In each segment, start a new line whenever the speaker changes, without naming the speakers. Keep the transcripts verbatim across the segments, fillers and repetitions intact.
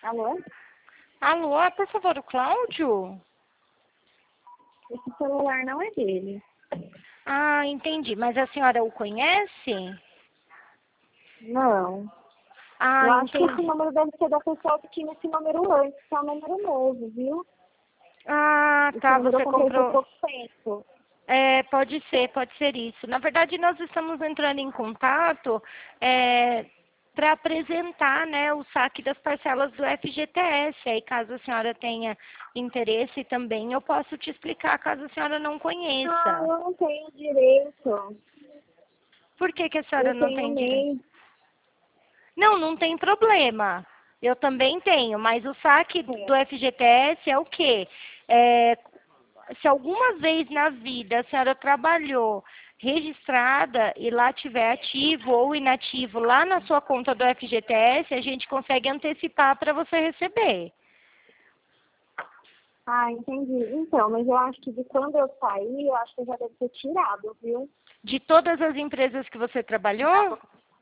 Alô?
Alô, por favor, o Cláudio?
Esse celular não é dele.
Ah, entendi. Mas a senhora o conhece?
Não.
Ah,
Eu acho que esse
entendi.
número deve ser da pessoa que tinha esse número antes, que é um número novo, viu?
Ah,
Esse
tá,
número
você
eu comprei por
comprou.
pouco tempo.
É, pode ser, pode ser isso. Na verdade, nós estamos entrando em contato é, para apresentar, né, o saque das parcelas do F G T S. Aí, caso a senhora tenha interesse também, eu posso te explicar, caso a senhora não
Ah,
conheça.
eu não tenho direito.
Por que que a senhora
Eu
não
tenho
tem direito?
MEI.
Não, não tem problema. Eu também tenho, mas o saque do F G T S é o quê? É, se alguma vez na vida a senhora trabalhou registrada e lá tiver ativo ou inativo lá na sua conta do F G T S, a gente consegue antecipar para você receber.
Ah, entendi. Então, mas eu acho que de quando eu saí, eu acho que eu já deve ter tirado, viu?
De todas as empresas que você trabalhou?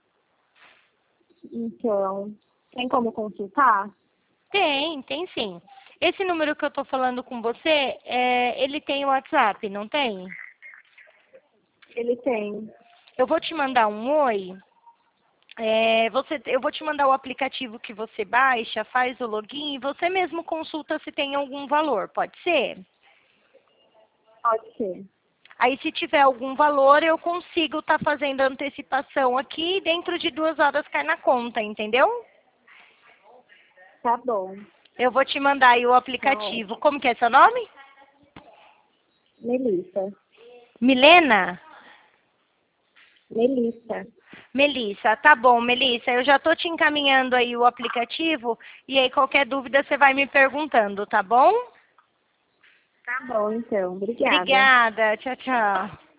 Então, tem como consultar?
Tem, tem sim. Esse número que eu estou falando com você, é, ele tem o WhatsApp, não tem?
Ele tem.
Eu vou te mandar um oi. É, você, eu vou te mandar o aplicativo que você baixa, faz o login e você mesmo consulta se tem algum valor, pode ser?
Pode ser.
Aí se tiver algum valor, eu consigo estar fazendo a antecipação aqui e dentro de duas horas cai na conta, entendeu?
Tá bom.
Eu vou te mandar aí o
Tá
aplicativo.
ótimo.
Como que é seu nome?
Melissa.
Milena?
Melissa.
Melissa, tá bom, Melissa, eu já tô te encaminhando aí o aplicativo e aí qualquer dúvida você vai me perguntando, tá bom?
Tá bom, então. Obrigada.
Obrigada, tchau, tchau.